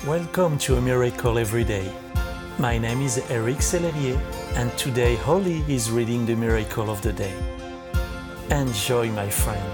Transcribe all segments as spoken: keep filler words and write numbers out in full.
Welcome to A Miracle Every Day. My name is Eric Sellerier, and today Holly is reading the Miracle of the Day. Enjoy, my friend.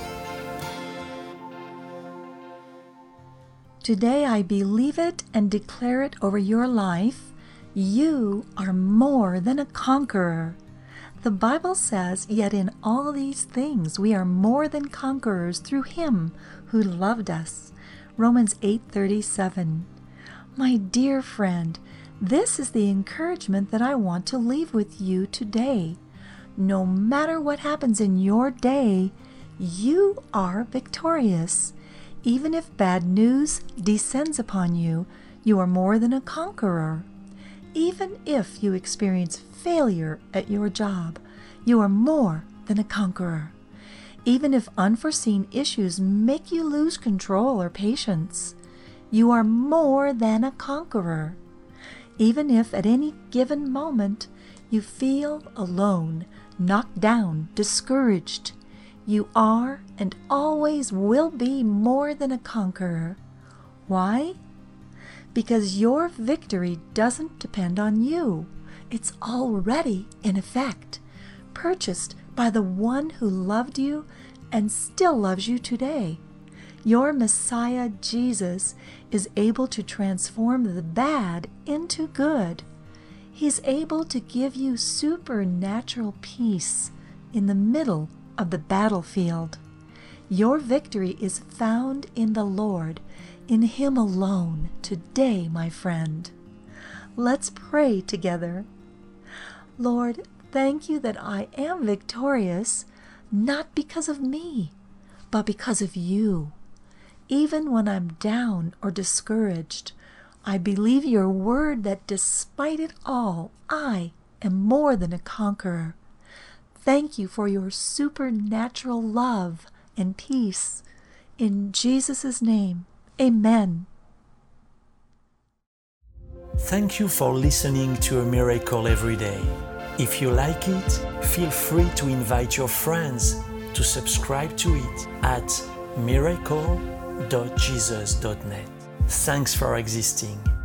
Today I believe it and declare it over your life. You are more than a conqueror. The Bible says, yet in all these things we are more than conquerors through Him who loved us. Romans eight thirty-seven. My dear friend, this is the encouragement that I want to leave with you today. No matter what happens in your day, you are victorious. Even if bad news descends upon you, you are more than a conqueror. Even if you experience failure at your job, you are more than a conqueror. Even if unforeseen issues make you lose control or patience, you are more than a conqueror. Even if at any given moment you feel alone, knocked down, discouraged, you are and always will be more than a conqueror. Why? Because your victory doesn't depend on you. It's already in effect, purchased by the one who loved you and still loves you today. Your Messiah, Jesus, is able to transform the bad into good. He's able to give you supernatural peace in the middle of the battlefield. Your victory is found in the Lord, in Him alone, today, my friend. Let's pray together. Lord, thank you that I am victorious, not because of me, but because of you. Even when I'm down or discouraged, I believe your word that despite it all, I am more than a conqueror. Thank you for your supernatural love and peace. In Jesus' name, amen. Thank you for listening to A Miracle Every Day. If you like it, feel free to invite your friends to subscribe to it at miracle dot jesus dot net. Thanks for existing.